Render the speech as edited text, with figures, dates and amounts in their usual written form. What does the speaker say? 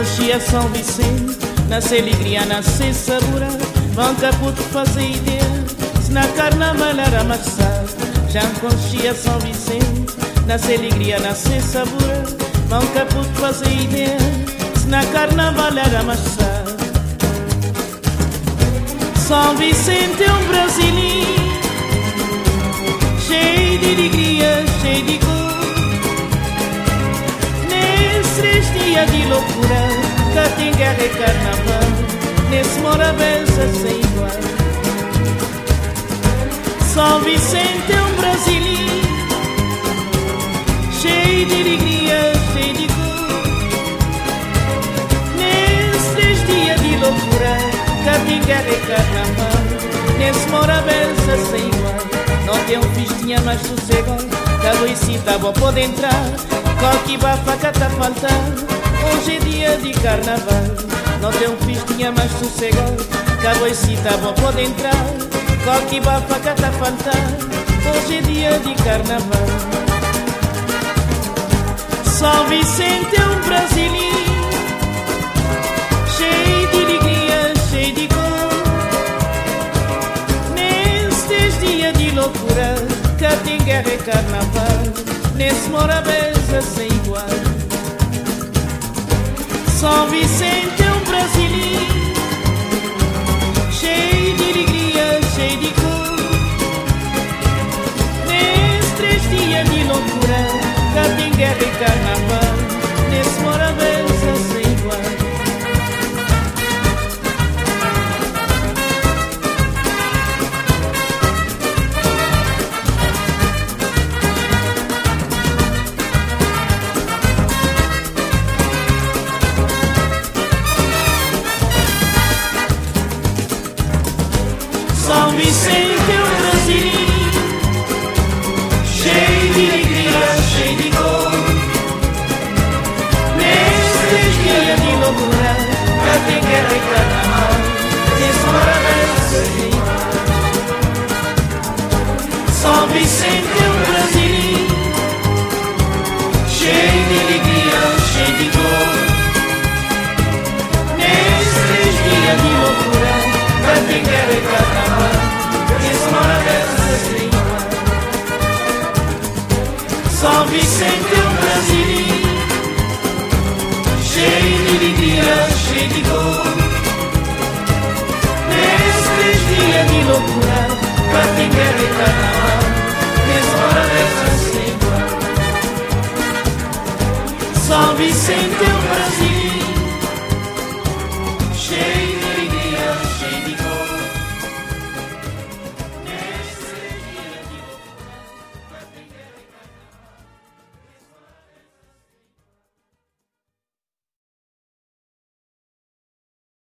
Conchia São Vicente, nasce alegria, nasce sabor. Vão caputo fazer ideia, se na carnaval era marçal. Já Conchia São Vicente, nasce alegria, nasce sabor. Vão caputo fazer ideia, se na carnaval era marçal. São Vicente é um brasileiro, cheio de alegria, cheio de cor. Nesses 3 dias de loucura, cá tem guerra e carnaval, nesse Morabeza sem igual. São Vicente é um brasileiro, cheio de alegria, cheio de cor. Nesses 3 dias de loucura, cá tem guerra e carnaval, nesse Morabeza sem igual. Não tem festinha mais sossegado, cada cita bom pode entrar. Qualquer bafaca tá faltando, hoje é dia de carnaval. Não tem festinha mais sossegado, cada cita bom pode entrar. Qualquer bafaca tá faltando, hoje é dia de carnaval. São Vicente é um brasileiro, cheio de alegria, cheio de cor. Nesses dias de loucura, cá tem guerra e carnaval, nesse Morabeza sem igual. São Vicente é um brasileiro, cheio de alegria, cheio de cor. Nesses 3 dias de loucura, cá tem guerra e carnaval, nesse Morabeza sem igual. São Vicente é um brasileiro, cheio de alegria, cheio de cor. Nesses dias de loucura, cá tem guerra e carnaval, nesse Morabeza sem igual. São Vicente é um brasileiro, cheio de alegria, cheio de cor. Nesses dias de loucura, cá tem guerra e carnaval, nesse Morabeza sem igual. São Vicente é um brasileiro, cheio de alegria, cheio de cor. Nesses dias de loucura, cá tem guerra e carnaval, nesse Morabeza sem igual. São Vicente